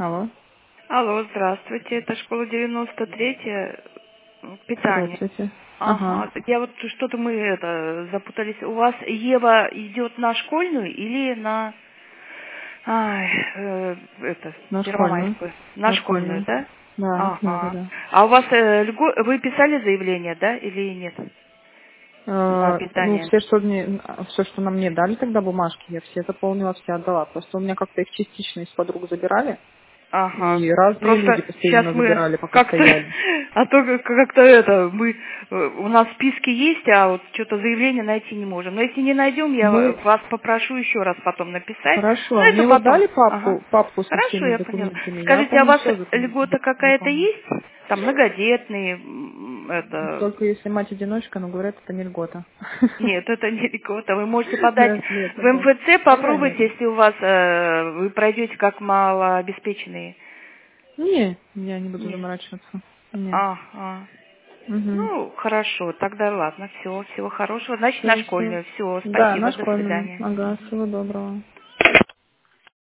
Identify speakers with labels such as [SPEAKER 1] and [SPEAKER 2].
[SPEAKER 1] Алло.
[SPEAKER 2] Алло, здравствуйте. Это школа 93, питание.
[SPEAKER 1] Здравствуйте. Ага.
[SPEAKER 2] Ага. Я вот что-то мы запутались. У вас Ева идет на школьную или на
[SPEAKER 1] На школьную.
[SPEAKER 2] Первомайскую? На
[SPEAKER 1] На
[SPEAKER 2] школьную,
[SPEAKER 1] школьную.
[SPEAKER 2] да?
[SPEAKER 1] Да, да, да,
[SPEAKER 2] Ага.
[SPEAKER 1] да.
[SPEAKER 2] А у вас вы писали заявление, да, или нет? На
[SPEAKER 1] Ну,
[SPEAKER 2] питание.
[SPEAKER 1] все, что нам не дали тогда бумажки, я все заполнила, все отдала. Просто у меня как-то их частично из подруг забирали.
[SPEAKER 2] Ага.
[SPEAKER 1] И разные люди
[SPEAKER 2] Просто сейчас
[SPEAKER 1] постоянно
[SPEAKER 2] мы
[SPEAKER 1] забирали, пока
[SPEAKER 2] как-то,
[SPEAKER 1] стояли.
[SPEAKER 2] а то мы, у нас списки есть, а вот что-то заявление найти не можем. Но если не найдем, я
[SPEAKER 1] Мы...
[SPEAKER 2] вас попрошу еще раз потом написать. Ну,
[SPEAKER 1] Хорошо.
[SPEAKER 2] это
[SPEAKER 1] Мне вот
[SPEAKER 2] потом.
[SPEAKER 1] дали
[SPEAKER 2] Ага.
[SPEAKER 1] папку со
[SPEAKER 2] Хорошо,
[SPEAKER 1] всеми
[SPEAKER 2] я поняла.
[SPEAKER 1] документами. Я,
[SPEAKER 2] Скажите, а у
[SPEAKER 1] помню,
[SPEAKER 2] вас
[SPEAKER 1] все
[SPEAKER 2] льгота какая-то
[SPEAKER 1] заполнила.
[SPEAKER 2] есть? Там многодетные,
[SPEAKER 1] Только если мать-одиночка, но говорят, это не льгота.
[SPEAKER 2] Нет, это не льгота. Вы можете подать
[SPEAKER 1] Да, нет,
[SPEAKER 2] в
[SPEAKER 1] да.
[SPEAKER 2] МФЦ,
[SPEAKER 1] Тогда нет.
[SPEAKER 2] попробуйте, если у вас вы пройдете как малообеспеченные.
[SPEAKER 1] Не, я не буду
[SPEAKER 2] Нет.
[SPEAKER 1] заморачиваться. Не.
[SPEAKER 2] Ага.
[SPEAKER 1] Угу.
[SPEAKER 2] Ну, хорошо, тогда ладно, всего хорошего. Значит, на
[SPEAKER 1] Все, все.
[SPEAKER 2] школьную. Все,
[SPEAKER 1] Да, на
[SPEAKER 2] спасибо, до
[SPEAKER 1] школьную.
[SPEAKER 2] свидания.
[SPEAKER 1] Ага,
[SPEAKER 2] Мгм.
[SPEAKER 1] всего доброго.